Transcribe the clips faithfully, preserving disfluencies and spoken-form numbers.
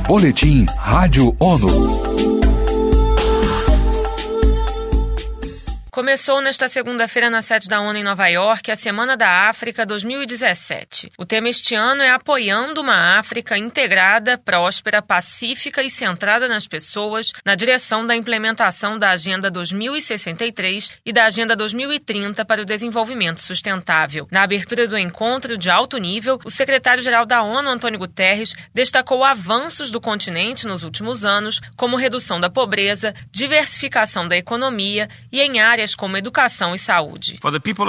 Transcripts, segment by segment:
Boletim Rádio ONU. Começou nesta segunda-feira na sede da ONU em Nova York a Semana da África dois mil e dezessete. O tema este ano é Apoiando uma África integrada, próspera, pacífica e centrada nas pessoas, na direção da implementação da Agenda dois mil e sessenta e três e da Agenda dois mil e trinta para o desenvolvimento sustentável. Na abertura do encontro de alto nível, o secretário-geral da ONU, Antônio Guterres, destacou avanços do continente nos últimos anos, como redução da pobreza, diversificação da economia e em áreas como educação e saúde.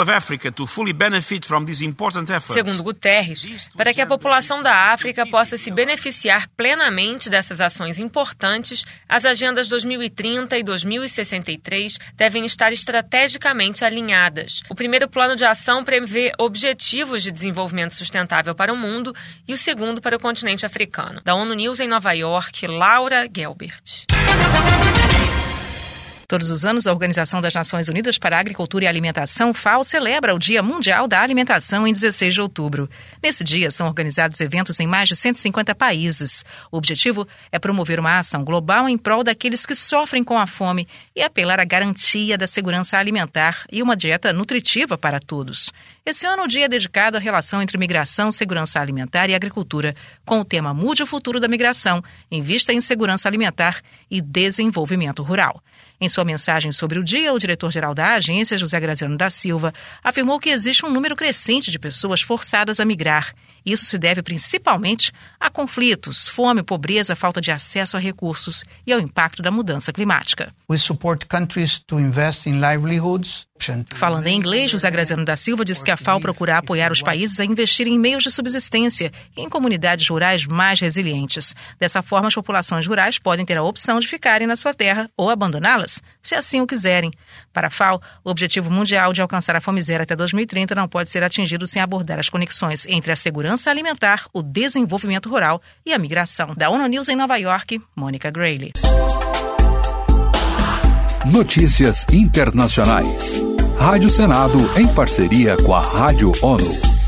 Segundo Guterres, para que a população da África possa se beneficiar plenamente dessas ações importantes, as agendas dois mil e trinta e dois mil e sessenta e três devem estar estrategicamente alinhadas. O primeiro plano de ação prevê objetivos de desenvolvimento sustentável para o mundo e o segundo para o continente africano. Da ONU News em Nova York, Laura Gelbert. Todos os anos, a Organização das Nações Unidas para a Agricultura e Alimentação, FAO, celebra o Dia Mundial da Alimentação em dezesseis de outubro. Nesse dia, são organizados eventos em mais de cento e cinquenta países. O objetivo é promover uma ação global em prol daqueles que sofrem com a fome e apelar à garantia da segurança alimentar e uma dieta nutritiva para todos. Esse ano, o dia é dedicado à relação entre migração, segurança alimentar e agricultura, com o tema Mude o Futuro da Migração, Invista em Segurança Alimentar e Desenvolvimento Rural. Em sua mensagem sobre o dia, o diretor-geral da agência, José Graziano da Silva, afirmou que existe um número crescente de pessoas forçadas a migrar. Isso se deve principalmente a conflitos, fome, pobreza, falta de acesso a recursos e ao impacto da mudança climática. We support countries to invest in livelihoods. Falando em inglês, José Graziano da Silva disse que a FAO procura apoiar os países a investir em meios de subsistência e em comunidades rurais mais resilientes. Dessa forma, as populações rurais podem ter a opção de ficarem na sua terra ou abandoná-las, se assim o quiserem. Para a FAO, o objetivo mundial de alcançar a fome zero até dois mil e trinta não pode ser atingido sem abordar as conexões entre a segurança alimentar, o desenvolvimento rural e a migração. Da ONU News em Nova York, Mônica Grayle. Notícias internacionais. Rádio Senado em parceria com a Rádio ONU.